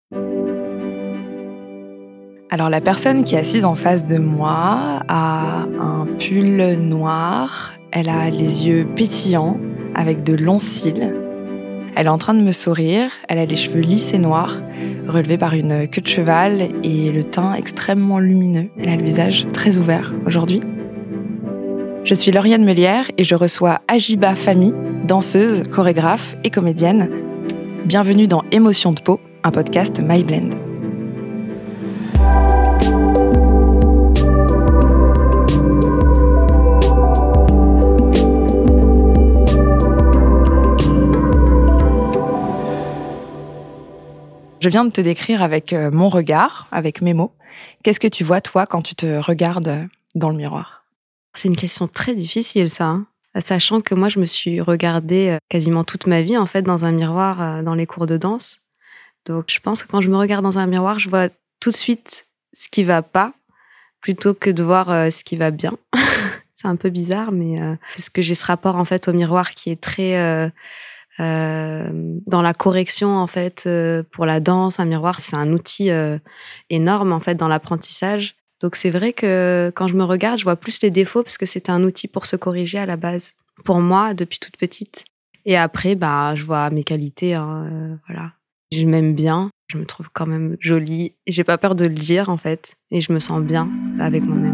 Alors la personne qui est assise en face de moi a un pull noir, elle a les yeux pétillants avec de longs cils. Elle est en train de me sourire, elle a les cheveux lisses et noirs, relevés par une queue de cheval et le teint extrêmement lumineux. Elle a le visage très ouvert aujourd'hui. Je suis Lauriane Meulière et je reçois Ajiba Fahmy, danseuse, chorégraphe et comédienne. Bienvenue dans Émotion de peau, un podcast MyBlend. Je viens de te décrire avec mon regard, avec mes mots. Qu'est-ce que tu vois, toi, quand tu te regardes dans le miroir ? C'est une question très difficile, ça. Sachant que moi, je me suis regardée quasiment toute ma vie, en fait, dans un miroir dans les cours de danse. Donc, je pense que quand je me regarde dans un miroir, je vois tout de suite ce qui va pas, plutôt que de voir ce qui va bien. C'est un peu bizarre, mais puisque j'ai ce rapport, en fait, au miroir qui est très... dans la correction en fait pour la danse, un miroir c'est un outil énorme en fait dans l'apprentissage. Donc c'est vrai que quand je me regarde, je vois plus les défauts parce que c'était un outil pour se corriger à la base pour moi depuis toute petite. Et après je vois mes qualités, voilà. Je m'aime bien, je me trouve quand même jolie et j'ai pas peur de le dire en fait et je me sens bien avec moi-même.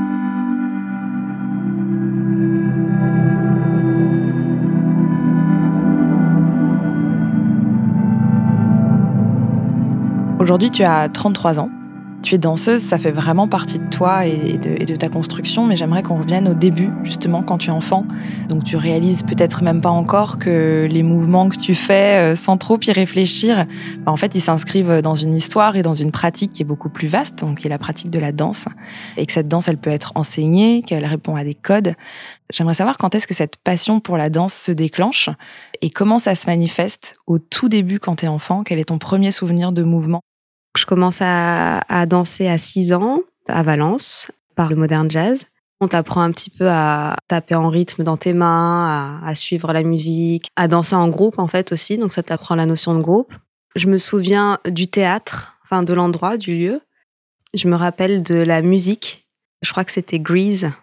Aujourd'hui, tu as 33 ans. Tu es danseuse, ça fait vraiment partie de toi et de ta construction, mais j'aimerais qu'on revienne au début, justement, quand tu es enfant. Donc tu réalises peut-être même pas encore que les mouvements que tu fais, sans trop y réfléchir, en fait, ils s'inscrivent dans une histoire et dans une pratique qui est beaucoup plus vaste, donc qui est la pratique de la danse. Et que cette danse, elle peut être enseignée, qu'elle répond à des codes. J'aimerais savoir quand est-ce que cette passion pour la danse se déclenche et comment ça se manifeste au tout début quand tu es enfant. Quel est ton premier souvenir de mouvement ? Je commence à danser à 6 ans à Valence par le modern jazz. On t'apprend un petit peu à taper en rythme dans tes mains, à suivre la musique, à danser en groupe en fait aussi, donc ça t'apprend la notion de groupe. Je me souviens du théâtre, enfin de l'endroit, du lieu. Je me rappelle de la musique, je crois que c'était Grease,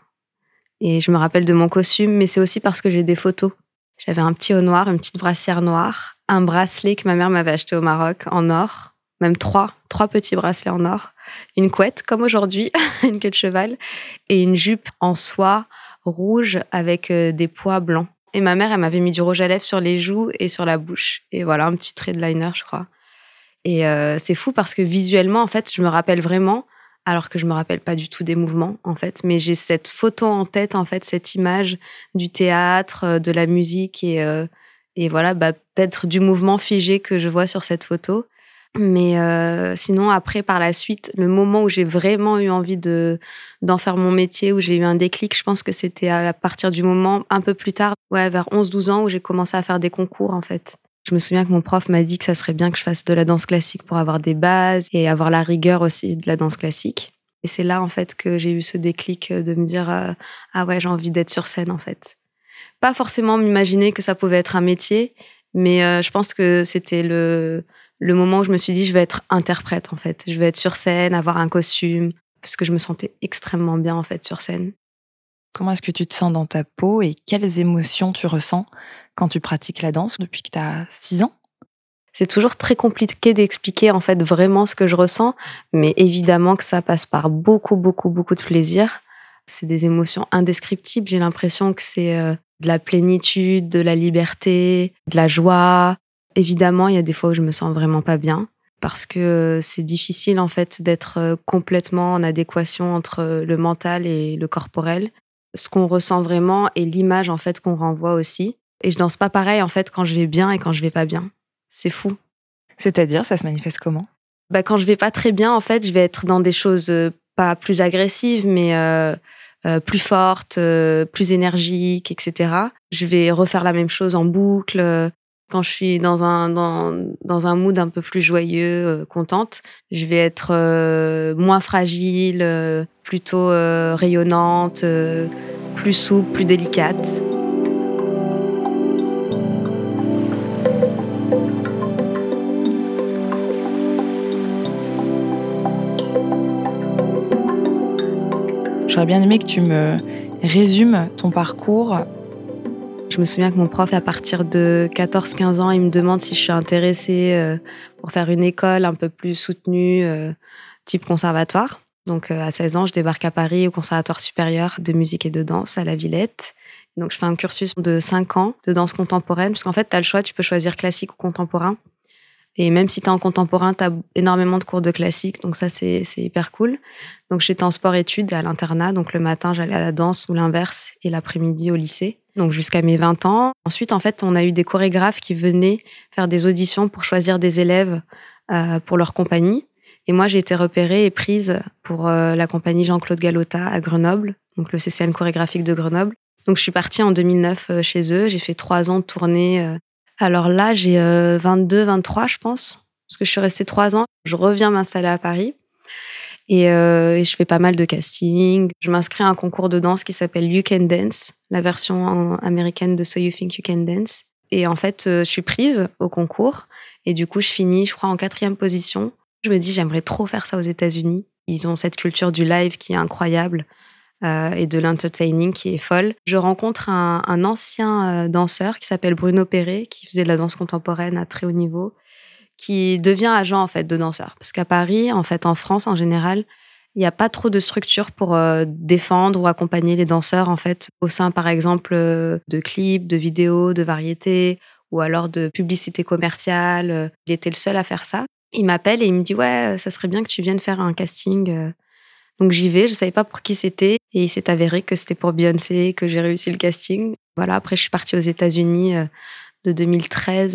et je me rappelle de mon costume, mais c'est aussi parce que j'ai des photos. J'avais un petit haut noir, une petite brassière noire, un bracelet que ma mère m'avait acheté au Maroc en or, même trois petits bracelets en or, une couette comme aujourd'hui, une queue de cheval, et une jupe en soie rouge avec des pois blancs. Et ma mère, elle m'avait mis du rouge à lèvres sur les joues et sur la bouche. Et voilà, un petit trait de liner, je crois. Et c'est fou parce que visuellement, en fait, je me rappelle vraiment, alors que je me rappelle pas du tout des mouvements, en fait. Mais j'ai cette photo en tête, en fait, cette image du théâtre, de la musique et voilà, peut-être du mouvement figé que je vois sur cette photo. Mais sinon, après, par la suite, le moment où j'ai vraiment eu envie d'en faire mon métier, où j'ai eu un déclic, je pense que c'était à partir du moment, un peu plus tard, vers 11-12 ans, où j'ai commencé à faire des concours, en fait. Je me souviens que mon prof m'a dit que ça serait bien que je fasse de la danse classique pour avoir des bases et avoir la rigueur aussi de la danse classique. Et c'est là, en fait, que j'ai eu ce déclic de me dire ah ouais, j'ai envie d'être sur scène, en fait. Pas forcément m'imaginer que ça pouvait être un métier, mais je pense que c'était le moment où je me suis dit, je vais être interprète, en fait. Je vais être sur scène, avoir un costume, parce que je me sentais extrêmement bien, en fait, sur scène. Comment est-ce que tu te sens dans ta peau et quelles émotions tu ressens quand tu pratiques la danse depuis que tu as 6 ans ? C'est toujours très compliqué d'expliquer, en fait, vraiment ce que je ressens, mais évidemment que ça passe par beaucoup, beaucoup, beaucoup de plaisir. C'est des émotions indescriptibles. J'ai l'impression que c'est de la plénitude, de la liberté, de la joie. Évidemment, il y a des fois où je me sens vraiment pas bien parce que c'est difficile en fait d'être complètement en adéquation entre le mental et le corporel. Ce qu'on ressent vraiment et l'image en fait qu'on renvoie aussi. Et je danse pas pareil en fait quand je vais bien et quand je vais pas bien. C'est fou. C'est-à-dire, ça se manifeste comment ? Quand je vais pas très bien en fait, je vais être dans des choses pas plus agressives mais plus fortes, plus énergiques, etc. Je vais refaire la même chose en boucle. Quand je suis dans un mood un peu plus joyeux, contente, je vais être moins fragile, plutôt rayonnante, plus souple, plus délicate. J'aurais bien aimé que tu me résumes ton parcours. Je me souviens que mon prof, à partir de 14-15 ans, il me demande si je suis intéressée pour faire une école un peu plus soutenue, type conservatoire. Donc, à 16 ans, je débarque à Paris au Conservatoire supérieur de musique et de danse à la Villette. Donc, je fais un cursus de 5 ans de danse contemporaine, parce qu'en fait, tu as le choix, tu peux choisir classique ou contemporain. Et même si tu es en contemporain, tu as énormément de cours de classique, donc ça, c'est hyper cool. Donc, j'étais en sport-études à l'internat, donc le matin, j'allais à la danse ou l'inverse, et l'après-midi au lycée. Donc, jusqu'à mes 20 ans. Ensuite, en fait, on a eu des chorégraphes qui venaient faire des auditions pour choisir des élèves pour leur compagnie. Et moi, j'ai été repérée et prise pour la compagnie Jean-Claude Galota à Grenoble, donc le CCN chorégraphique de Grenoble. Donc, je suis partie en 2009 chez eux. J'ai fait 3 ans de tournée. Alors là, j'ai 22, 23, je pense, parce que je suis restée 3 ans. Je reviens m'installer à Paris et je fais pas mal de casting. Je m'inscris à un concours de danse qui s'appelle You Can Dance, la version américaine de So You Think You Can Dance. Et en fait, je suis prise au concours et du coup, je finis, je crois, en 4e position. Je me dis, j'aimerais trop faire ça aux États-Unis. Ils ont cette culture du live qui est incroyable et de l'entertaining qui est folle. Je rencontre un ancien danseur qui s'appelle Bruno Perret, qui faisait de la danse contemporaine à très haut niveau, qui devient agent en fait de danseurs. Parce qu'à Paris, en fait, en France en général, il n'y a pas trop de structures pour défendre ou accompagner les danseurs en fait au sein, par exemple, de clips, de vidéos, de variétés ou alors de publicité commerciale. Il était le seul à faire ça. Il m'appelle et il me dit ouais, ça serait bien que tu viennes faire un casting. Donc j'y vais, je savais pas pour qui c'était et il s'est avéré que c'était pour Beyoncé, que j'ai réussi le casting. Voilà, après je suis partie aux États-Unis de 2013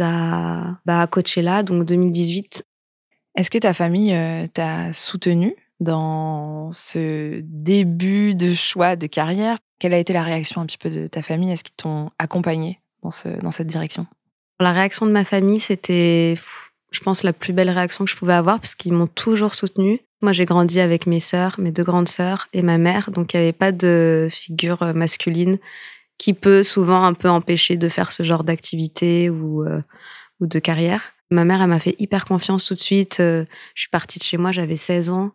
à Coachella, donc 2018. Est-ce que ta famille t'a soutenue dans ce début de choix de carrière? Quelle a été la réaction un petit peu de ta famille? Est-ce qu'ils t'ont accompagnée dans cette direction? La réaction de ma famille, c'était, je pense, la plus belle réaction que je pouvais avoir parce qu'ils m'ont toujours soutenue. Moi, j'ai grandi avec mes sœurs, mes 2 grandes sœurs et ma mère, donc il n'y avait pas de figure masculine qui peut souvent un peu empêcher de faire ce genre d'activité ou de carrière. Ma mère, elle m'a fait hyper confiance tout de suite. Je suis partie de chez moi, j'avais 16 ans.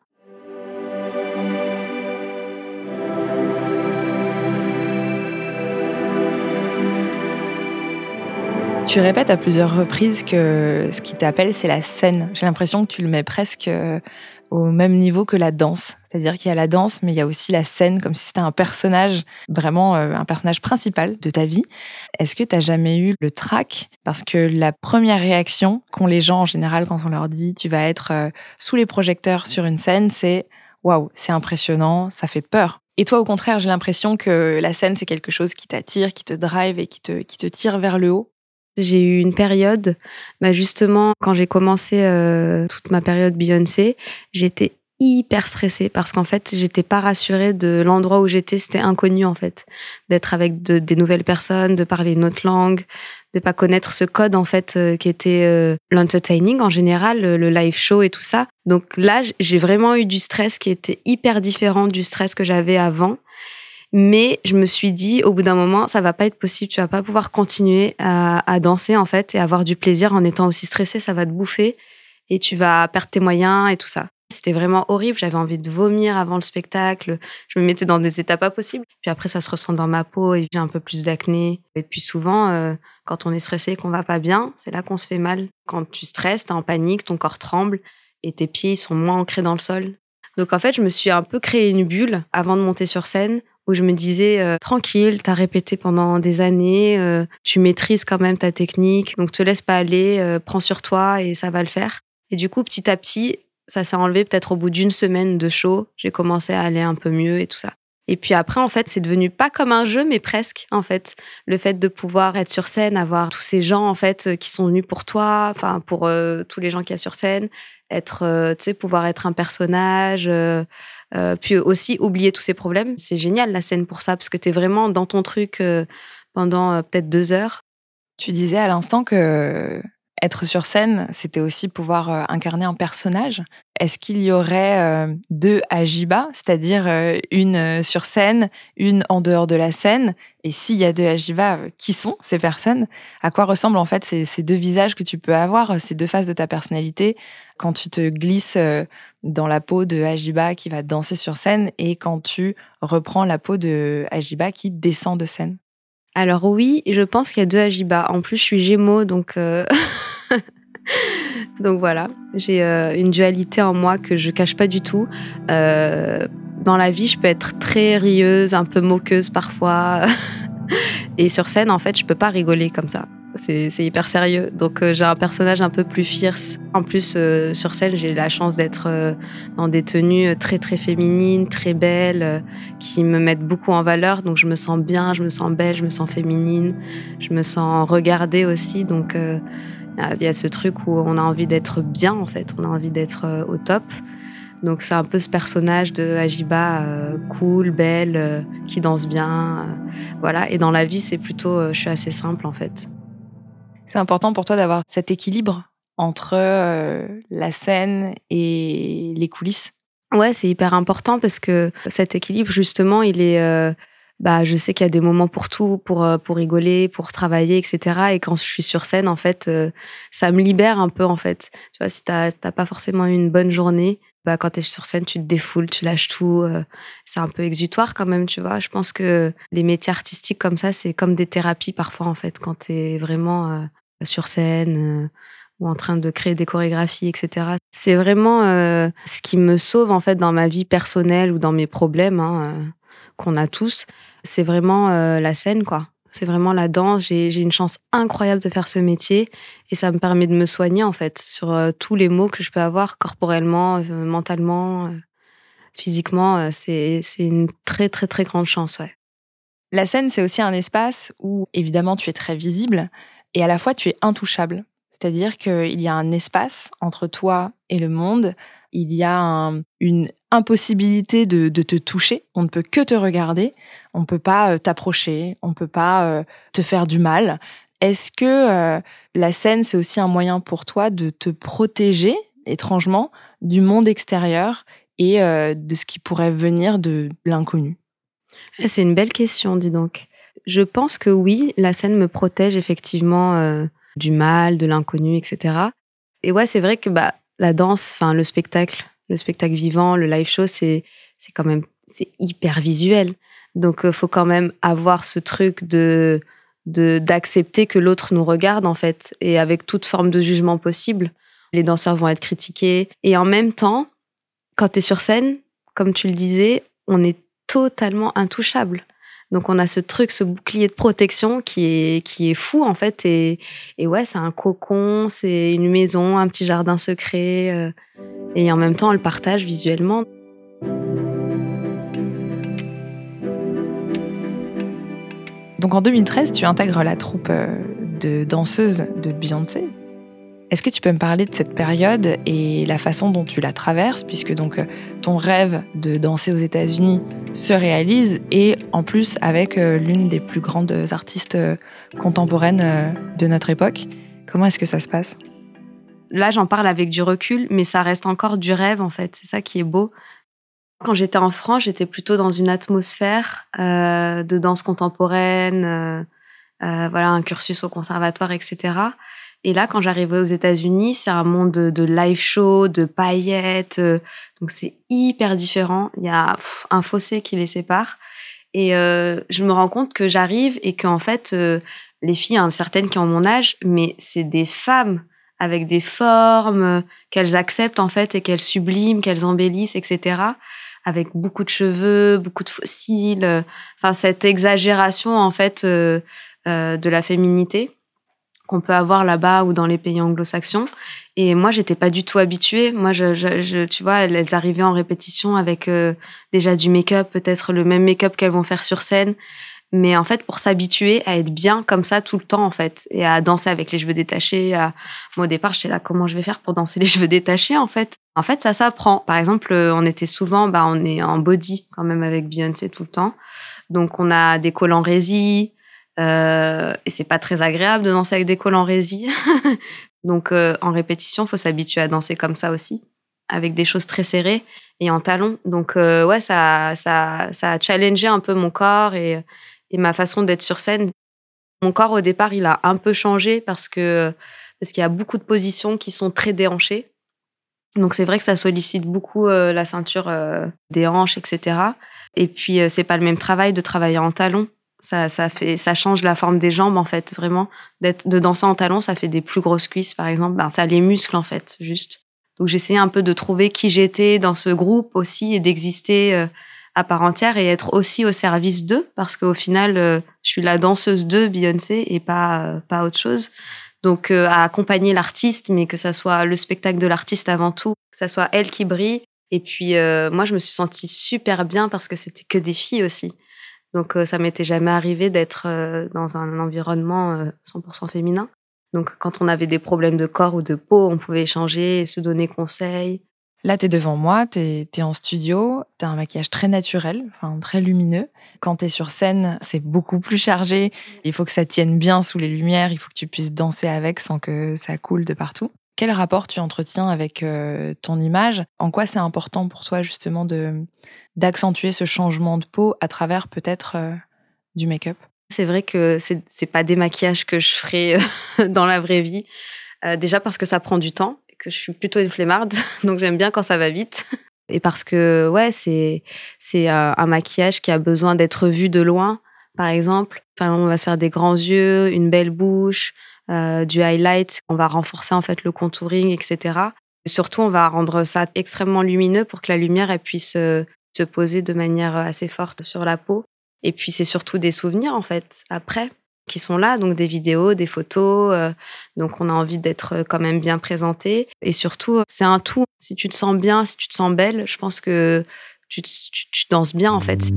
Tu répètes à plusieurs reprises que ce qui t'appelle, c'est la scène. J'ai l'impression que tu le mets presque au même niveau que la danse. C'est-à-dire qu'il y a la danse, mais il y a aussi la scène, comme si c'était un personnage, vraiment un personnage principal de ta vie. Est-ce que tu n'as jamais eu le trac? Parce que la première réaction qu'ont les gens en général quand on leur dit tu vas être sous les projecteurs sur une scène, c'est « waouh, c'est impressionnant, ça fait peur ». Et toi, au contraire, j'ai l'impression que la scène, c'est quelque chose qui t'attire, qui te drive et qui te tire vers le haut. J'ai eu une période, justement, quand j'ai commencé toute ma période Beyoncé, j'étais hyper stressée parce qu'en fait, j'étais pas rassurée de l'endroit où j'étais. C'était inconnu, en fait, d'être avec des nouvelles personnes, de parler une autre langue, de pas connaître ce code, en fait, qui était l'entertaining en général, le live show et tout ça. Donc là, j'ai vraiment eu du stress qui était hyper différent du stress que j'avais avant. Mais je me suis dit, au bout d'un moment, ça va pas être possible. Tu vas pas pouvoir continuer à danser, en fait, et avoir du plaisir en étant aussi stressé. Ça va te bouffer et tu vas perdre tes moyens et tout ça. C'était vraiment horrible. J'avais envie de vomir avant le spectacle. Je me mettais dans des états pas possibles. Puis après, ça se ressent dans ma peau et j'ai un peu plus d'acné. Et puis souvent, quand on est stressé et qu'on va pas bien, c'est là qu'on se fait mal. Quand tu stresses, t'es en panique, ton corps tremble et tes pieds ils sont moins ancrés dans le sol. Donc en fait, je me suis un peu créé une bulle avant de monter sur scène où je me disais tranquille, t'as répété pendant des années, tu maîtrises quand même ta technique, donc te laisse pas aller, prends sur toi et ça va le faire. Et du coup, petit à petit, ça s'est enlevé peut-être au bout d'1 semaine de show, j'ai commencé à aller un peu mieux et tout ça. Et puis après, en fait, c'est devenu pas comme un jeu, mais presque, en fait. Le fait de pouvoir être sur scène, avoir tous ces gens, en fait, qui sont venus pour toi, enfin, pour tous les gens qu'il y a sur scène, être, tu sais, pouvoir être un personnage, puis aussi oublier tous ces problèmes. C'est génial, la scène, pour ça, parce que t'es vraiment dans ton truc pendant peut-être 2 heures. Tu disais à l'instant que être sur scène, c'était aussi pouvoir incarner un personnage. Est-ce qu'il y aurait 2 Ajiba, c'est-à-dire une sur scène, une en dehors de la scène? Et s'il y a 2 Ajiba, qui sont ces personnes? À quoi ressemblent en fait ces 2 visages que tu peux avoir, ces 2 faces de ta personnalité quand tu te glisses dans la peau de Ajiba qui va danser sur scène et quand tu reprends la peau de Ajiba qui descend de scène? Alors oui, je pense qu'il y a 2 Ajiba. En plus, je suis Gémeaux, donc donc voilà. J'ai une dualité en moi que je cache pas du tout. Dans la vie, je peux être très rieuse, un peu moqueuse parfois. Et sur scène, en fait, je peux pas rigoler comme ça. C'est hyper sérieux. Donc j'ai un personnage un peu plus fierce. En plus, sur scène, j'ai la chance d'être dans des tenues très très féminines, très belles, qui me mettent beaucoup en valeur. Donc je me sens bien, je me sens belle, je me sens féminine, je me sens regardée aussi. Donc il y a ce truc où on a envie d'être bien, en fait. On a envie d'être au top. Donc c'est un peu ce personnage de Ajiba cool, belle, qui danse bien. Voilà. Et dans la vie, c'est plutôt, je suis assez simple, en fait. C'est important pour toi d'avoir cet équilibre entre la scène et les coulisses? Ouais, c'est hyper important parce que cet équilibre, justement, il est. Je sais qu'il y a des moments pour tout, pour rigoler, pour travailler, etc. Et quand je suis sur scène, en fait, ça me libère un peu, en fait. Tu vois, si t'as pas forcément eu une bonne journée, quand t'es sur scène, tu te défoules, tu lâches tout. C'est un peu exutoire quand même, tu vois. Je pense que les métiers artistiques comme ça, c'est comme des thérapies parfois, en fait, quand t'es vraiment sur scène. Ou en train de créer des chorégraphies, etc. C'est vraiment ce qui me sauve en fait dans ma vie personnelle ou dans mes problèmes qu'on a tous. C'est vraiment la scène, quoi. C'est vraiment la danse. J'ai une chance incroyable de faire ce métier et ça me permet de me soigner en fait sur tous les maux que je peux avoir corporellement, mentalement, physiquement. C'est une très très très grande chance, ouais. La scène, c'est aussi un espace où, évidemment, tu es très visible et à la fois tu es intouchable. C'est-à-dire qu'il y a un espace entre toi et le monde. Il y a une impossibilité de te toucher. On ne peut que te regarder. On ne peut pas t'approcher. On ne peut pas te faire du mal. Est-ce que la scène, c'est aussi un moyen pour toi de te protéger, étrangement, du monde extérieur et de ce qui pourrait venir de l'inconnu? C'est une belle question, dis donc. Je pense que oui, la scène me protège effectivement du mal, de l'inconnu, etc. Et ouais, c'est vrai que la danse, enfin le spectacle vivant, le live show, c'est quand même c'est hyper visuel. Donc faut quand même avoir ce truc d'accepter que l'autre nous regarde en fait, et avec toute forme de jugement possible. Les danseurs vont être critiqués et en même temps, quand tu es sur scène, comme tu le disais, on est totalement intouchable. Donc on a ce truc, ce bouclier de protection qui est fou en fait. Et ouais, c'est un cocon, c'est une maison, un petit jardin secret. Et en même temps, on le partage visuellement. Donc en 2013, tu intègres la troupe de danseuses de Beyoncé. Est-ce que tu peux me parler de cette période et la façon dont tu la traverses, puisque donc ton rêve de danser aux États-Unis se réalise et en plus avec l'une des plus grandes artistes contemporaines de notre époque. Comment est-ce que ça se passe? Là, j'en parle avec du recul, mais ça reste encore du rêve en fait. C'est ça qui est beau. Quand j'étais en France, j'étais plutôt dans une atmosphère de danse contemporaine, voilà, un cursus au conservatoire, etc. Et là, quand j'arrivais aux États-Unis, c'est un monde de live show, de paillettes. Donc, c'est hyper différent. Il y a un fossé qui les sépare. Et je me rends compte que j'arrive et qu'en fait, les filles, hein, certaines qui ont mon âge, mais c'est des femmes avec des formes qu'elles acceptent en fait et qu'elles subliment, qu'elles embellissent, etc. Avec beaucoup de cheveux, beaucoup de fossiles. Enfin, cette exagération en fait de la féminité qu'on peut avoir là-bas ou dans les pays anglo-saxons. Et moi, j'étais pas du tout habituée. Moi, tu vois, elles arrivaient en répétition avec déjà du make-up, peut-être le même make-up qu'elles vont faire sur scène. Mais en fait, pour s'habituer à être bien comme ça tout le temps, en fait, et à danser avec les cheveux détachés. Moi, au départ, j'étais là, comment je vais faire pour danser les cheveux détachés, en fait? En fait, ça s'apprend. Par exemple, on était souvent, on est en body quand même avec Beyoncé tout le temps. Donc, on a des collants résille. Et c'est pas très agréable de danser avec des collants résille. Donc, en répétition, faut s'habituer à danser comme ça aussi, avec des choses très serrées et en talons. Donc, ouais, ça a challengé un peu mon corps et ma façon d'être sur scène. Mon corps, au départ, il a un peu changé parce qu'il y a beaucoup de positions qui sont très déhanchées. Donc c'est vrai que ça sollicite beaucoup la ceinture des hanches, etc. Et puis c'est pas le même travail de travailler en talons. Ça change la forme des jambes en fait, vraiment. De danser en talons, ça fait des plus grosses cuisses par exemple. Ben, ça a les muscles en fait, juste. Donc j'essayais un peu de trouver qui j'étais dans ce groupe aussi et d'exister à part entière et être aussi au service d'eux parce qu'au final, je suis la danseuse de Beyoncé et pas autre chose. Donc à accompagner l'artiste, mais que ça soit le spectacle de l'artiste avant tout, que ça soit elle qui brille. Et puis moi, je me suis sentie super bien parce que c'était que des filles aussi. Donc ça m'était jamais arrivé d'être dans un environnement 100% féminin. Donc quand on avait des problèmes de corps ou de peau, on pouvait échanger et se donner conseil. Là, t'es devant moi, t'es en studio, t'as un maquillage très naturel, enfin très lumineux. Quand t'es sur scène, c'est beaucoup plus chargé. Il faut que ça tienne bien sous les lumières, il faut que tu puisses danser avec sans que ça coule de partout. Quel rapport tu entretiens avec ton image? En quoi c'est important pour toi justement d'accentuer ce changement de peau à travers peut-être du make-up? C'est vrai que c'est pas des maquillages que je ferais dans la vraie vie. Déjà parce que ça prend du temps, et que je suis plutôt une flemmarde, donc j'aime bien quand ça va vite. Et parce que ouais, c'est un maquillage qui a besoin d'être vu de loin, par exemple. Par exemple, on va se faire des grands yeux, une belle bouche, du highlight. On va renforcer en fait le contouring, etc. Et surtout, on va rendre ça extrêmement lumineux pour que la lumière elle puisse se poser de manière assez forte sur la peau. Et puis c'est surtout des souvenirs en fait après qui sont là, donc des vidéos, des photos. Donc on a envie d'être quand même bien présenté. Et surtout, c'est un tout. Si tu te sens bien, si tu te sens belle, je pense que tu danses bien en fait.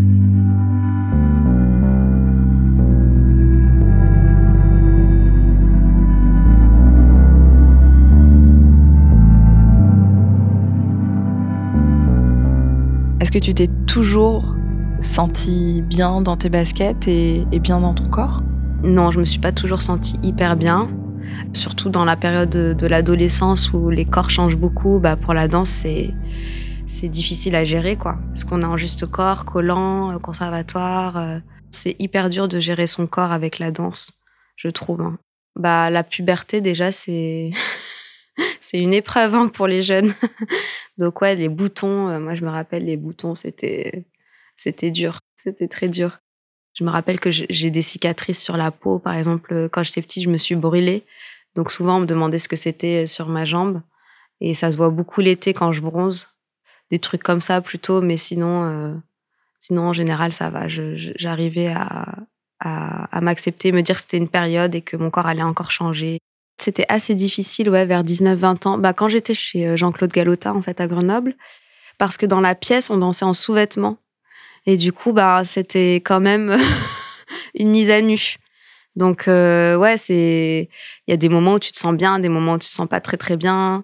Est-ce que tu t'es toujours sentie bien dans tes baskets et bien dans ton corps? Non, je me suis pas toujours sentie hyper bien. Surtout dans la période de l'adolescence où les corps changent beaucoup, bah pour la danse, c'est difficile à gérer, quoi. Parce qu'on est en juste corps, collant, conservatoire. C'est hyper dur de gérer son corps avec la danse, je trouve, hein. Bah, la puberté, déjà, c'est c'est une épreuve hein, pour les jeunes. Donc ouais, les boutons, moi je me rappelle, les boutons, c'était dur. C'était très dur. Je me rappelle que j'ai des cicatrices sur la peau. Par exemple, quand j'étais petite, je me suis brûlée. Donc souvent, on me demandait ce que c'était sur ma jambe. Et ça se voit beaucoup l'été quand je bronze. Des trucs comme ça plutôt, mais sinon en général, ça va. J'arrivais à m'accepter, me dire que c'était une période et que mon corps allait encore changer. C'était assez difficile, ouais, vers 19-20 ans. Bah, quand j'étais chez Jean-Claude Galota, en fait, à Grenoble, parce que dans la pièce, on dansait en sous-vêtements. Et du coup, bah, c'était quand même une mise à nu. Donc, ouais, il y a des moments où tu te sens bien, des moments où tu te sens pas très, très bien.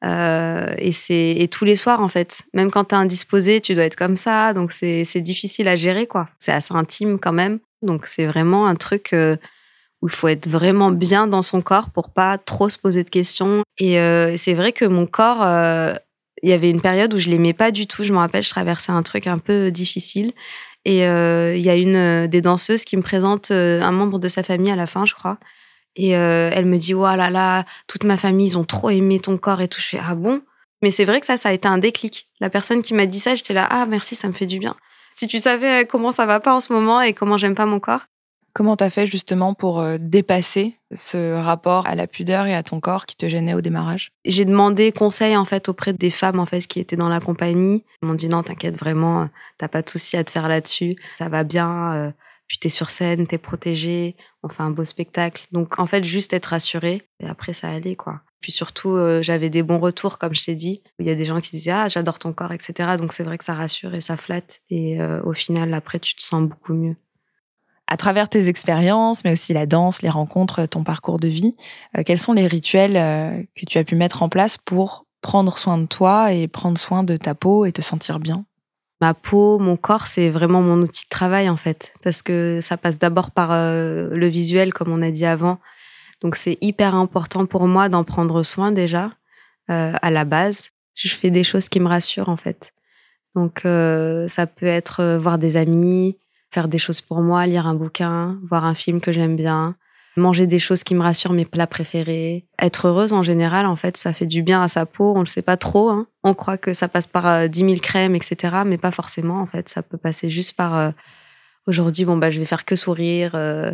Et tous les soirs, en fait. Même quand t'es indisposé, tu dois être comme ça. Donc, c'est difficile à gérer, quoi. C'est assez intime quand même. Donc, c'est vraiment un truc où il faut être vraiment bien dans son corps pour pas trop se poser de questions. Et c'est vrai que mon corps, il y avait une période où je l'aimais pas du tout. Je me rappelle, je traversais un truc un peu difficile. Et il y a une des danseuses qui me présente un membre de sa famille à la fin, je crois. Et elle me dit, oh là là, toute ma famille, ils ont trop aimé ton corps et tout. Je fais, ah bon? Mais c'est vrai que ça a été un déclic. La personne qui m'a dit ça, j'étais là, ah merci, ça me fait du bien. Si tu savais comment ça va pas en ce moment et comment j'aime pas mon corps. Comment t'as fait justement pour dépasser ce rapport à la pudeur et à ton corps qui te gênait au démarrage? J'ai demandé conseil en fait auprès des femmes en fait qui étaient dans la compagnie. Ils m'ont dit non, t'inquiète vraiment, t'as pas de souci à te faire là-dessus, ça va bien. Puis t'es sur scène, t'es protégée, on fait un beau spectacle. Donc en fait juste être rassurée et après ça allait quoi. Puis surtout j'avais des bons retours comme je t'ai dit. Il y a des gens qui disaient ah j'adore ton corps etc. Donc c'est vrai que ça rassure et ça flatte et au final après tu te sens beaucoup mieux. À travers tes expériences, mais aussi la danse, les rencontres, ton parcours de vie, quels sont les rituels que tu as pu mettre en place pour prendre soin de toi et prendre soin de ta peau et te sentir bien? Ma peau, mon corps, c'est vraiment mon outil de travail en fait, parce que ça passe d'abord par le visuel, comme on a dit avant. Donc c'est hyper important pour moi d'en prendre soin déjà, à la base. Je fais des choses qui me rassurent en fait. Donc ça peut être voir des amis, faire des choses pour moi, lire un bouquin, voir un film que j'aime bien, manger des choses qui me rassurent, mes plats préférés. Être heureuse en général, en fait, ça fait du bien à sa peau. On le sait pas trop, hein. On croit que ça passe par 10 000 crèmes, etc. Mais pas forcément, en fait. Ça peut passer juste par aujourd'hui, je vais faire que sourire.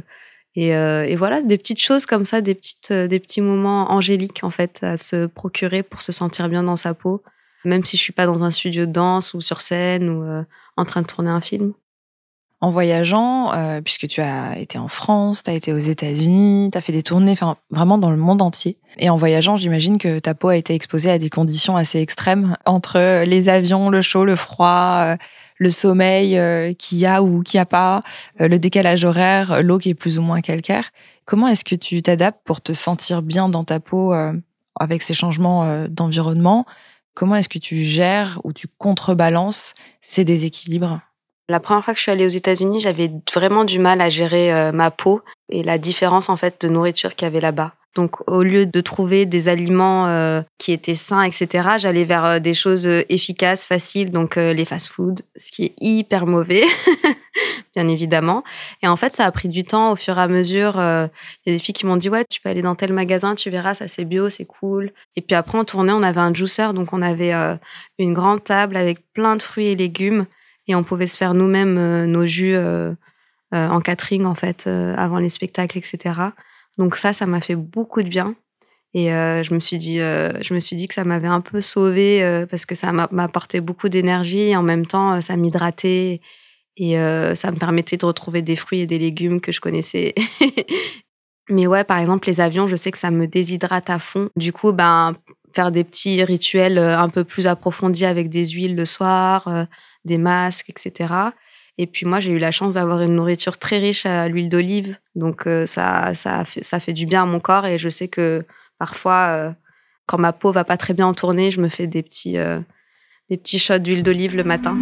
Et voilà, des petites choses comme ça, des petits moments angéliques, en fait, à se procurer pour se sentir bien dans sa peau. Même si je suis pas dans un studio de danse ou sur scène ou en train de tourner un film. En voyageant, puisque tu as été en France, tu as été aux États-Unis, tu as fait des tournées, enfin vraiment dans le monde entier. Et en voyageant, j'imagine que ta peau a été exposée à des conditions assez extrêmes entre les avions, le chaud, le froid, le sommeil qu'il y a ou qu'il n'y a pas, le décalage horaire, l'eau qui est plus ou moins calcaire. Comment est-ce que tu t'adaptes pour te sentir bien dans ta peau avec ces changements d'environnement? Comment est-ce que tu gères ou tu contrebalances ces déséquilibres? La première fois que je suis allée aux États-Unis, j'avais vraiment du mal à gérer ma peau et la différence en fait de nourriture qu'il y avait là-bas. Donc au lieu de trouver des aliments qui étaient sains, etc., j'allais vers des choses efficaces, faciles, donc les fast-foods, ce qui est hyper mauvais, bien évidemment. Et en fait, ça a pris du temps au fur et à mesure. Il y a des filles qui m'ont dit « Ouais, tu peux aller dans tel magasin, tu verras, ça c'est bio, c'est cool. » Et puis après, en tournée, on avait un juicer, donc on avait une grande table avec plein de fruits et légumes. Et on pouvait se faire nous-mêmes nos jus en catering, en fait, avant les spectacles, etc. Donc ça m'a fait beaucoup de bien. Et je me suis dit que ça m'avait un peu sauvée parce que ça m'apportait beaucoup d'énergie et en même temps, ça m'hydratait et ça me permettait de retrouver des fruits et des légumes que je connaissais. Mais ouais, par exemple, les avions, je sais que ça me déshydrate à fond. Du coup, faire des petits rituels un peu plus approfondis avec des huiles le soir, des masques, etc. Et puis moi, j'ai eu la chance d'avoir une nourriture très riche à l'huile d'olive. Donc ça fait du bien à mon corps. Et je sais que parfois, quand ma peau va pas très bien en tournée, je me fais des petits shots d'huile d'olive le matin.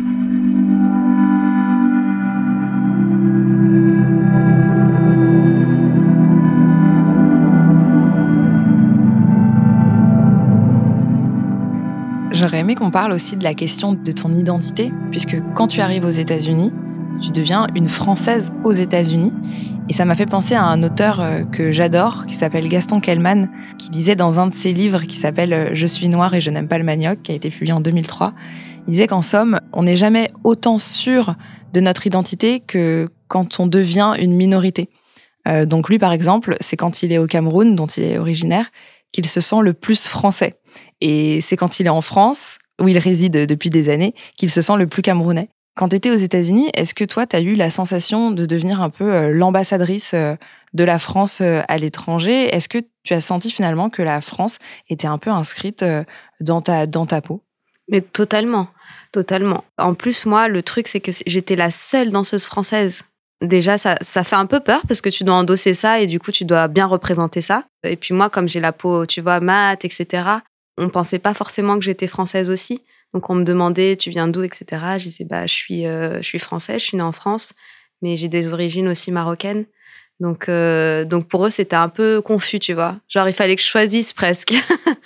J'aurais aimé qu'on parle aussi de la question de ton identité, puisque quand tu arrives aux États-Unis, tu deviens une Française aux États-Unis. Et ça m'a fait penser à un auteur que j'adore, qui s'appelle Gaston Kellman, qui disait dans un de ses livres qui s'appelle « Je suis noir et je n'aime pas le manioc », qui a été publié en 2003, il disait qu'en somme, on n'est jamais autant sûr de notre identité que quand on devient une minorité. Donc lui, par exemple, c'est quand il est au Cameroun, dont il est originaire, qu'il se sent le plus français. Et c'est quand il est en France, où il réside depuis des années, qu'il se sent le plus camerounais. Quand tu étais aux États-Unis, est-ce que toi, tu as eu la sensation de devenir un peu l'ambassadrice de la France à l'étranger? Est-ce que tu as senti finalement que la France était un peu inscrite dans ta peau? Mais totalement, totalement. En plus, moi, le truc, c'est que j'étais la seule danseuse française. Déjà, ça fait un peu peur parce que tu dois endosser ça et du coup, tu dois bien représenter ça. Et puis moi, comme j'ai la peau, tu vois, mate, etc., on pensait pas forcément que j'étais française aussi. Donc, on me demandait, tu viens d'où, etc. Je disais, je suis française, je suis née en France, mais j'ai des origines aussi marocaines. Donc pour eux, c'était un peu confus, tu vois. Genre, il fallait que je choisisse presque.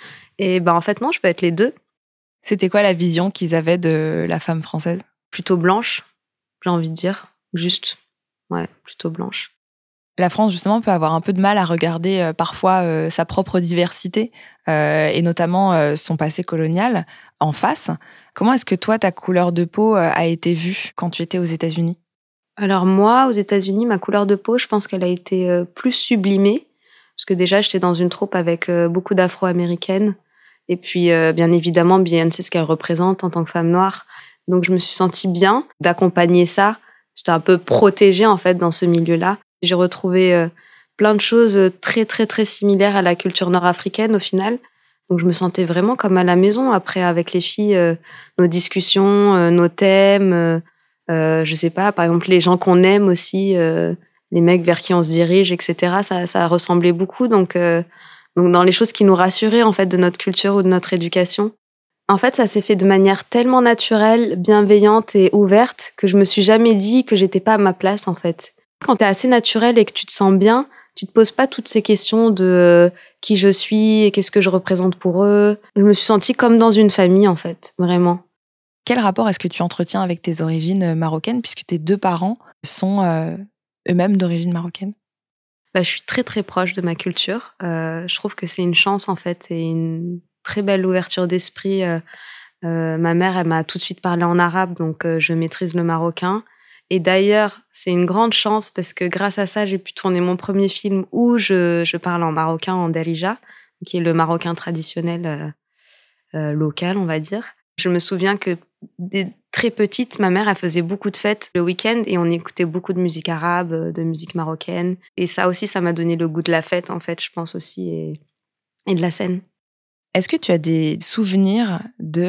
Et en fait, non, je peux être les deux. C'était quoi la vision qu'ils avaient de la femme française? Plutôt blanche, j'ai envie de dire. Juste. Ouais, plutôt blanche. La France, justement, peut avoir un peu de mal à regarder parfois sa propre diversité et notamment son passé colonial en face. Comment est-ce que toi, ta couleur de peau a été vue quand tu étais aux États-Unis? Alors moi, aux États-Unis, ma couleur de peau, je pense qu'elle a été plus sublimée. Parce que déjà, j'étais dans une troupe avec beaucoup d'Afro-Américaines. Et puis, bien évidemment, Beyoncé, ce qu'elle représente en tant que femme noire. Donc, je me suis sentie bien d'accompagner ça. J'étais un peu protégée, en fait, dans ce milieu-là. J'ai retrouvé plein de choses très, très, très similaires à la culture nord-africaine, au final. Donc, je me sentais vraiment comme à la maison. Après, avec les filles, nos discussions, nos thèmes, je sais pas, par exemple, les gens qu'on aime aussi, les mecs vers qui on se dirige, etc., ça ressemblait beaucoup. Donc, dans les choses qui nous rassuraient, en fait, de notre culture ou de notre éducation. En fait, ça s'est fait de manière tellement naturelle, bienveillante et ouverte que je me suis jamais dit que j'étais pas à ma place, en fait. Quand t'es assez naturel et que tu te sens bien, tu te poses pas toutes ces questions de qui je suis et qu'est-ce que je représente pour eux. Je me suis sentie comme dans une famille, en fait, vraiment. Quel rapport est-ce que tu entretiens avec tes origines marocaines, puisque tes deux parents sont eux-mêmes d'origine marocaine? Bah, je suis très, très proche de ma culture. Je trouve que c'est une chance, en fait, et une très belle ouverture d'esprit. Ma mère, elle m'a tout de suite parlé en arabe, donc je maîtrise le marocain. Et d'ailleurs, c'est une grande chance parce que grâce à ça, j'ai pu tourner mon premier film où je parle en marocain, en darija, qui est le marocain traditionnel local, on va dire. Je me souviens que dès très petite, ma mère, elle faisait beaucoup de fêtes le week-end et on écoutait beaucoup de musique arabe, de musique marocaine. Et ça aussi, ça m'a donné le goût de la fête, en fait, je pense aussi, et de la scène. Est-ce que tu as des souvenirs de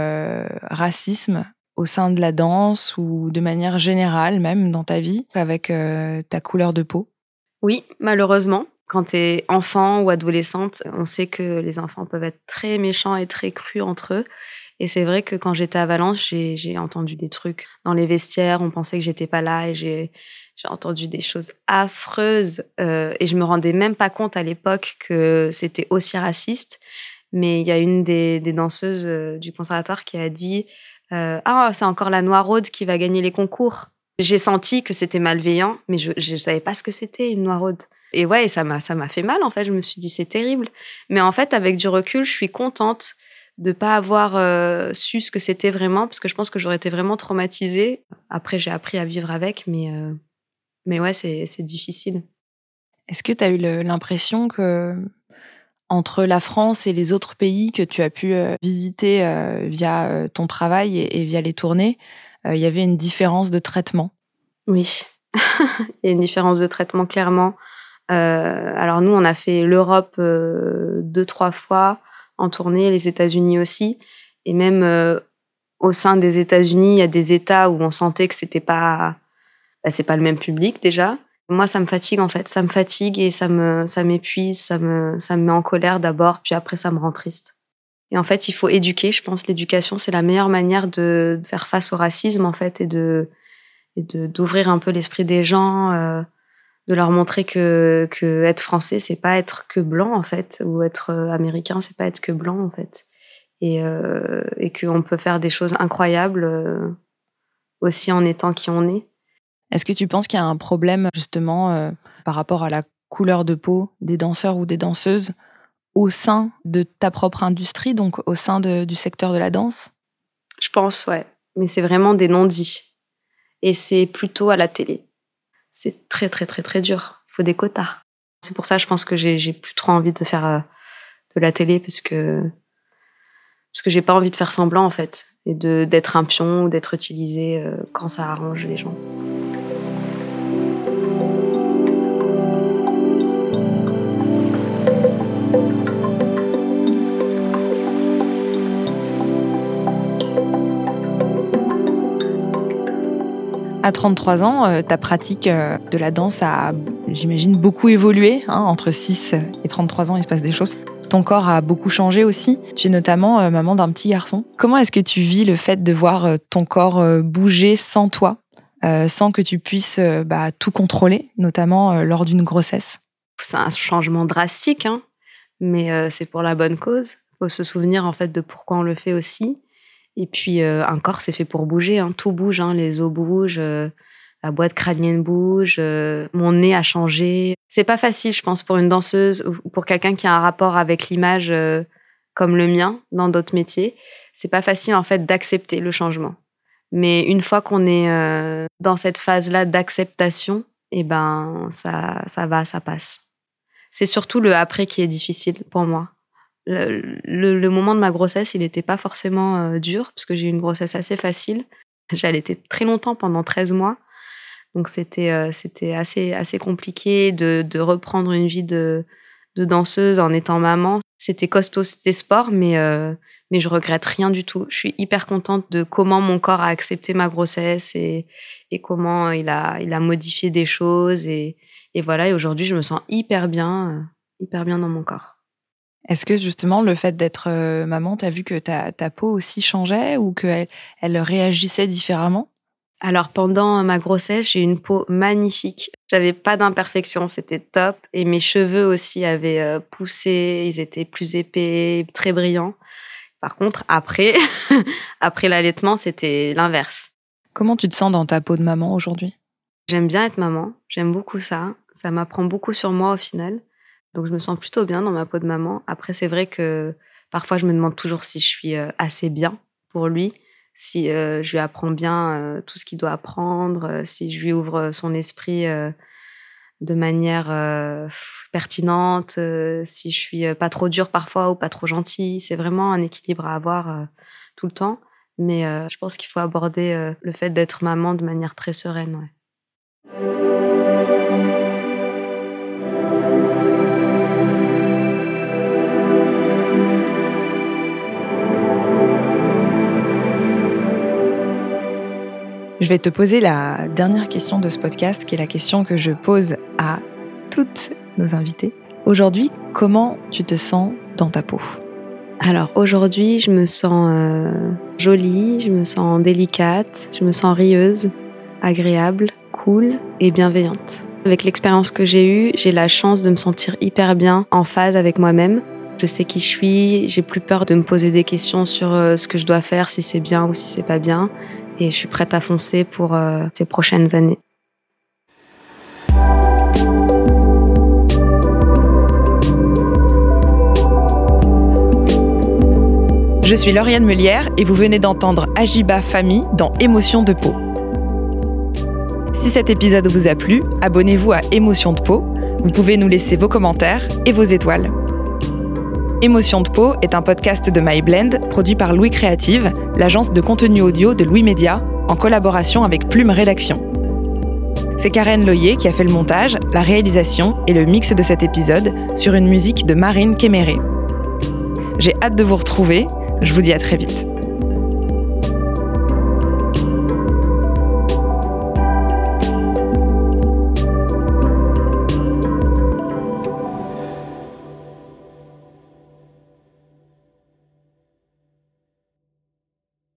racisme au sein de la danse ou de manière générale, même dans ta vie, avec ta couleur de peau? Oui, malheureusement, quand tu es enfant ou adolescente, on sait que les enfants peuvent être très méchants et très crus entre eux. Et c'est vrai que quand j'étais à Valence, j'ai entendu des trucs dans les vestiaires, on pensait que j'étais pas là et j'ai entendu des choses affreuses, et je me rendais même pas compte à l'époque que c'était aussi raciste. Mais il y a une des danseuses, du conservatoire qui a dit, «Ah, c'est encore la noiraude qui va gagner les concours». J'ai senti que c'était malveillant, mais je savais pas ce que c'était une noiraude. Et ouais, ça m'a fait mal, en fait. Je me suis dit: «C'est terrible». Mais en fait, avec du recul, je suis contente de pas avoir, su ce que c'était vraiment, parce que je pense que j'aurais été vraiment traumatisée. Après, j'ai appris à vivre avec, mais ouais, c'est difficile. Est-ce que tu as eu l'impression que entre la France et les autres pays que tu as pu visiter via ton travail et via les tournées, il y avait une différence de traitement? Oui, il y a une différence de traitement clairement. Alors nous, on a fait l'Europe, 2-3 fois en tournée, les États-Unis aussi, et même, au sein des États-Unis, il y a des États où on sentait que c'était pas, bah, c'est pas le même public déjà. Moi, ça me fatigue en fait, ça me fatigue et ça m'épuise, ça me met en colère d'abord, puis après ça me rend triste. Et en fait, il faut éduquer, je pense l'éducation, c'est la meilleure manière de faire face au racisme en fait, et d'ouvrir un peu l'esprit des gens, de leur montrer que être français, c'est pas être que blanc en fait, ou être américain, c'est pas être que blanc en fait, et qu'on peut faire des choses incroyables, aussi en étant qui on est. Est-ce que tu penses qu'il y a un problème justement par rapport à la couleur de peau des danseurs ou des danseuses au sein de ta propre industrie, donc au sein du secteur de la danse? Je pense, ouais, mais c'est vraiment des non-dits, et c'est plutôt à la télé. C'est très, très, très, très dur. Il faut des quotas. C'est pour ça, je pense que j'ai plus trop envie de faire, de la télé parce que j'ai pas envie de faire semblant en fait, et d'être un pion ou d'être utilisé quand ça arrange les gens. À 33 ans, ta pratique de la danse a, j'imagine, beaucoup évolué. Hein, entre 6 et 33 ans, il se passe des choses. Ton corps a beaucoup changé aussi. Tu es notamment maman d'un petit garçon. Comment est-ce que tu vis le fait de voir ton corps bouger sans toi, sans que tu puisses tout contrôler, notamment lors d'une grossesse? C'est un changement drastique, hein, mais c'est pour la bonne cause. Faut se souvenir en fait de pourquoi on le fait aussi. Et puis, un corps, c'est fait pour bouger, hein. Tout bouge, hein, les os bougent, la boîte crânienne bouge, mon nez a changé. C'est pas facile, je pense, pour une danseuse ou pour quelqu'un qui a un rapport avec l'image, comme le mien, dans d'autres métiers. C'est pas facile, en fait, d'accepter le changement. Mais une fois qu'on est, dans cette phase-là d'acceptation, et ben, ça va, ça passe. C'est surtout le après qui est difficile pour moi. Le moment de ma grossesse, il n'était pas forcément dur, parce que j'ai eu une grossesse assez facile. J'ai allaité très longtemps, pendant 13 mois. Donc c'était assez compliqué de reprendre une vie de danseuse en étant maman. C'était costaud, c'était sport, mais je regrette rien du tout. Je suis hyper contente de comment mon corps a accepté ma grossesse, et comment il a modifié des choses. Et voilà, et aujourd'hui, je me sens hyper bien dans mon corps. Est-ce que justement le fait d'être maman, tu as vu que ta peau aussi changeait ou qu'elle elle réagissait différemment? Alors pendant ma grossesse, j'ai eu une peau magnifique. J'avais pas d'imperfections, c'était top, et mes cheveux aussi avaient, poussé, ils étaient plus épais, très brillants. Par contre après après l'allaitement, c'était l'inverse. Comment tu te sens dans ta peau de maman aujourd'hui? J'aime bien être maman, j'aime beaucoup ça. Ça m'apprend beaucoup sur moi au final. Donc, je me sens plutôt bien dans ma peau de maman. Après, c'est vrai que parfois, je me demande toujours si je suis assez bien pour lui, si je lui apprends bien tout ce qu'il doit apprendre, si je lui ouvre son esprit de manière pertinente, si je suis pas trop dure parfois ou pas trop gentille. C'est vraiment un équilibre à avoir tout le temps. Mais je pense qu'il faut aborder le fait d'être maman de manière très sereine. Ouais. Je vais te poser la dernière question de ce podcast, qui est la question que je pose à toutes nos invitées. Aujourd'hui, comment tu te sens dans ta peau ? Alors aujourd'hui, je me sens jolie, je me sens délicate, je me sens rieuse, agréable, cool et bienveillante. Avec l'expérience que j'ai eue, j'ai la chance de me sentir hyper bien, en phase avec moi-même. Je sais qui je suis, j'ai plus peur de me poser des questions sur ce que je dois faire, si c'est bien ou si c'est pas bien. Et je suis prête à foncer pour ces prochaines années. Je suis Lauriane Meulière et vous venez d'entendre Ajiba Fahmy dans Émotion de peau. Si cet épisode vous a plu, abonnez-vous à Émotion de peau. Vous pouvez nous laisser vos commentaires et vos étoiles. Émotion de peau est un podcast de MyBlend produit par Louis Créative, l'agence de contenu audio de Louis Média, en collaboration avec Plume Rédaction. C'est Karen Loyer qui a fait le montage, la réalisation et le mix de cet épisode sur une musique de Marine Kéméré. J'ai hâte de vous retrouver, je vous dis à très vite.